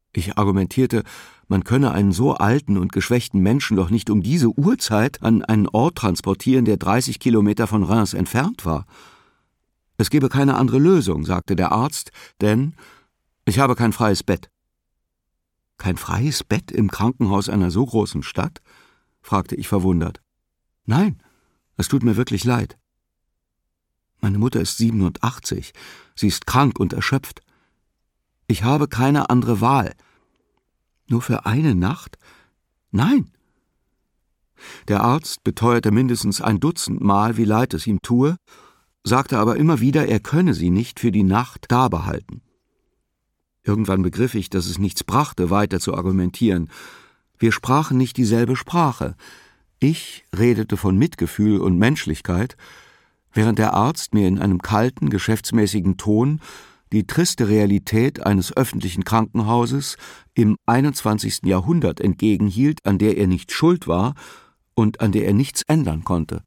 Ich argumentierte, man könne einen so alten und geschwächten Menschen doch nicht um diese Uhrzeit an einen Ort transportieren, der 30 Kilometer von Reims entfernt war. Es gebe keine andere Lösung, sagte der Arzt, denn ich habe kein freies Bett. Kein freies Bett im Krankenhaus einer so großen Stadt? Fragte ich verwundert. Nein, es tut mir wirklich leid. Meine Mutter ist 87, sie ist krank und erschöpft. Ich habe keine andere Wahl. Nur für eine Nacht? Nein. Der Arzt beteuerte mindestens 1 Dutzend Mal, wie leid es ihm tue, sagte aber immer wieder, er könne sie nicht für die Nacht dabehalten. Irgendwann begriff ich, dass es nichts brachte, weiter zu argumentieren. Wir sprachen nicht dieselbe Sprache. Ich redete von Mitgefühl und Menschlichkeit, während der Arzt mir in einem kalten, geschäftsmäßigen Ton die triste Realität eines öffentlichen Krankenhauses im 21. Jahrhundert entgegenhielt, an der er nicht schuld war und an der er nichts ändern konnte.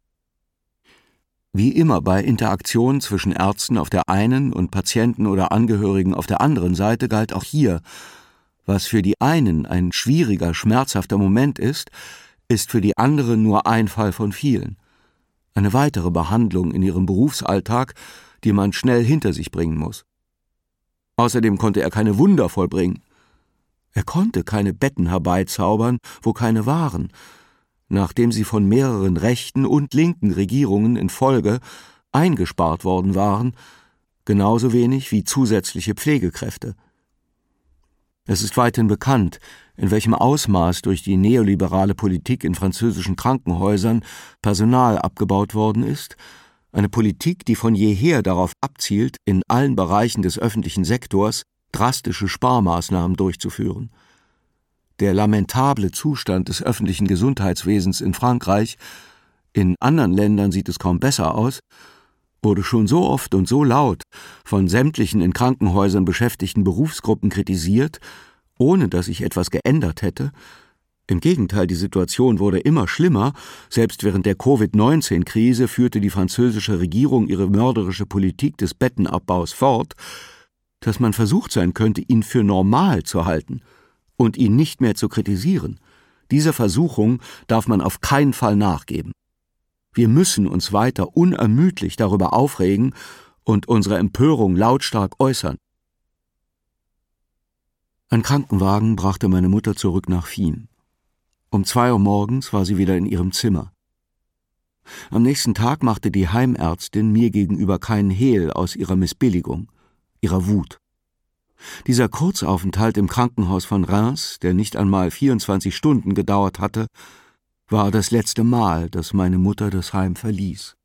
Wie immer bei Interaktionen zwischen Ärzten auf der einen und Patienten oder Angehörigen auf der anderen Seite galt auch hier, was für die einen ein schwieriger, schmerzhafter Moment ist für die anderen nur ein Fall von vielen. Eine weitere Behandlung in ihrem Berufsalltag, die man schnell hinter sich bringen muss. Außerdem konnte er keine Wunder vollbringen. Er konnte keine Betten herbeizaubern, wo keine waren, nachdem sie von mehreren rechten und linken Regierungen in Folge eingespart worden waren, genauso wenig wie zusätzliche Pflegekräfte. Es ist weithin bekannt, in welchem Ausmaß durch die neoliberale Politik in französischen Krankenhäusern Personal abgebaut worden ist, eine Politik, die von jeher darauf abzielt, in allen Bereichen des öffentlichen Sektors drastische Sparmaßnahmen durchzuführen. Der lamentable Zustand des öffentlichen Gesundheitswesens in Frankreich, in anderen Ländern sieht es kaum besser aus, wurde schon so oft und so laut von sämtlichen in Krankenhäusern beschäftigten Berufsgruppen kritisiert, ohne dass sich etwas geändert hätte. Im Gegenteil, die Situation wurde immer schlimmer. Selbst während der Covid-19-Krise führte die französische Regierung ihre mörderische Politik des Bettenabbaus fort, dass man versucht sein könnte, ihn für normal zu halten und ihn nicht mehr zu kritisieren. Dieser Versuchung darf man auf keinen Fall nachgeben. Wir müssen uns weiter unermüdlich darüber aufregen und unsere Empörung lautstark äußern. Ein Krankenwagen brachte meine Mutter zurück nach Fien. Um 2 Uhr morgens war sie wieder in ihrem Zimmer. Am nächsten Tag machte die Heimärztin mir gegenüber keinen Hehl aus ihrer Missbilligung, ihrer Wut. Dieser Kurzaufenthalt im Krankenhaus von Reims, der nicht einmal 24 Stunden gedauert hatte, war das letzte Mal, dass meine Mutter das Heim verließ.